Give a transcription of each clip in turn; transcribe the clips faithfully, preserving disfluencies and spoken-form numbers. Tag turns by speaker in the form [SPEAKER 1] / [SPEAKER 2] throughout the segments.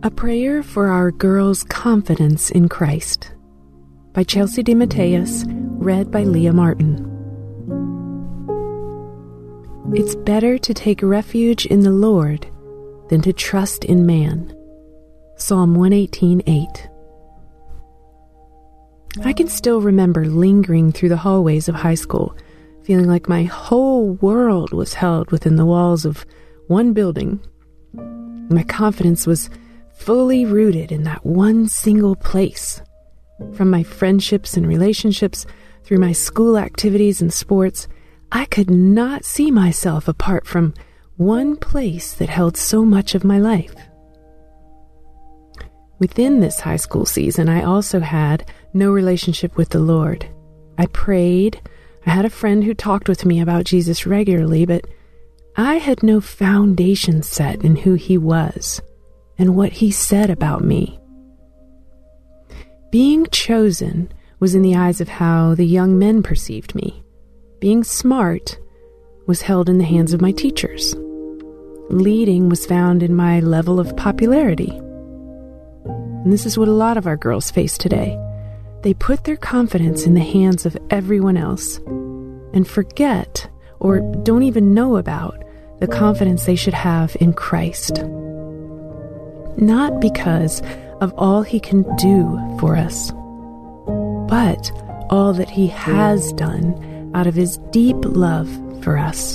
[SPEAKER 1] A Prayer for Our Girls' Confidence in Christ by Chelsea DeMatteis, read by Leah Martin. It's better to take refuge in the Lord than to trust in man. Psalm one eighteen eight. I can still remember lingering through the hallways of high school, feeling like my whole world was held within the walls of one building. My confidence was fully rooted in that one single place. From my friendships and relationships through my school activities and sports, I could not see myself apart from one place that held so much of my life. Within this high school season, I also had no relationship with the Lord. I prayed. I had a friend who talked with me about Jesus regularly, but I had no foundation set in who he was and what he said about me. Being chosen was in the eyes of how the young men perceived me. Being smart was held in the hands of my teachers. Leading was found in my level of popularity. And this is what a lot of our girls face today. They put their confidence in the hands of everyone else and forget or don't even know about the confidence they should have in Christ. Not because of all he can do for us, but all that he has done out of his deep love for us.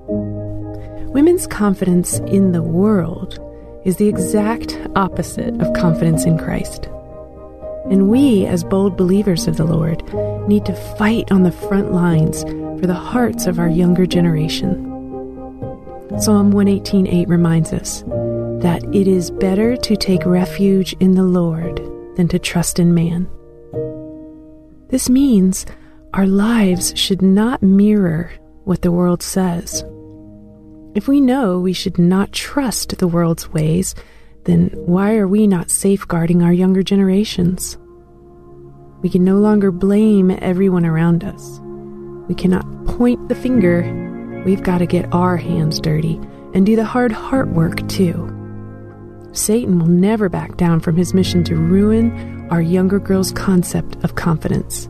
[SPEAKER 1] Women's confidence in the world is the exact opposite of confidence in Christ. And we, as bold believers of the Lord, need to fight on the front lines for the hearts of our younger generation. Psalm one eighteen eight reminds us that it is better to take refuge in the Lord than to trust in man. This means our lives should not mirror what the world says. If we know we should not trust the world's ways, then why are we not safeguarding our younger generations? We can no longer blame everyone around us. We cannot point the finger. We've got to get our hands dirty and do the hard heart work too. Satan will never back down from his mission to ruin our younger girls' concept of confidence.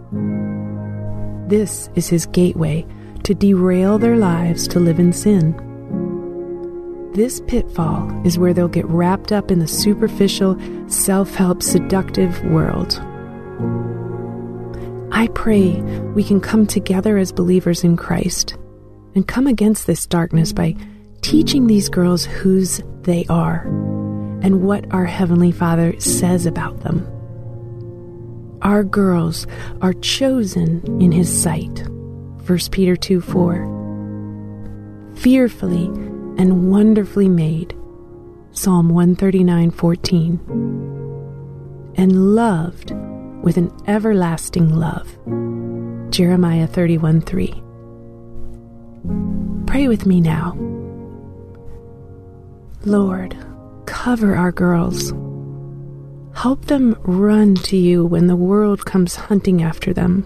[SPEAKER 1] This is his gateway to derail their lives to live in sin. This pitfall is where they'll get wrapped up in the superficial, self-help, seductive world. I pray we can come together as believers in Christ and come against this darkness by teaching these girls whose they are and what our Heavenly Father says about them. Our girls are chosen in His sight. First Peter two four. Fearfully and wonderfully made. Psalm one thirty-nine fourteen. And loved with an everlasting love. Jeremiah thirty-one three. Pray with me now. Lord, cover our girls. Help them run to you when the world comes hunting after them.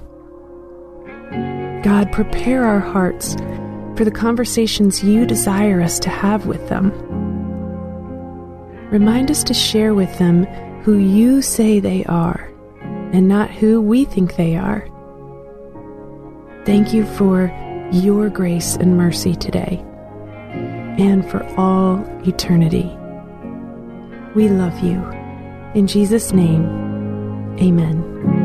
[SPEAKER 1] God, prepare our hearts for the conversations you desire us to have with them. Remind us to share with them who you say they are and not who we think they are. Thank you for your grace and mercy today and for all eternity. We love you. In Jesus' name, amen.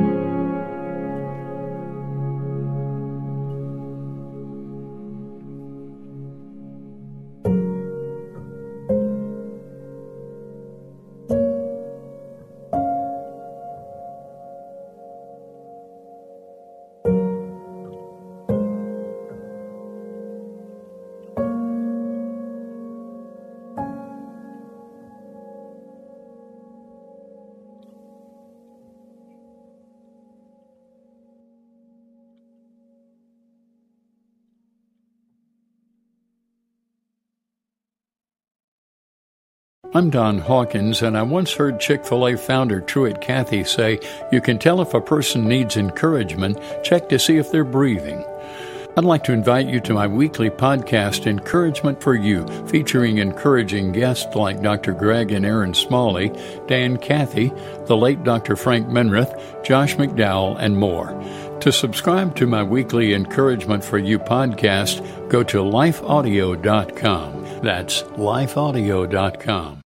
[SPEAKER 2] I'm Don Hawkins, and I once heard Chick-fil-A founder Truett Cathy say, "You can tell if a person needs encouragement, check to see if they're breathing." I'd like to invite you to my weekly podcast, Encouragement for You, featuring encouraging guests like Doctor Greg and Aaron Smalley, Dan Cathy, the late Doctor Frank Menrith, Josh McDowell, and more. To subscribe to my weekly Encouragement for You podcast, go to life audio dot com. That's life audio dot com.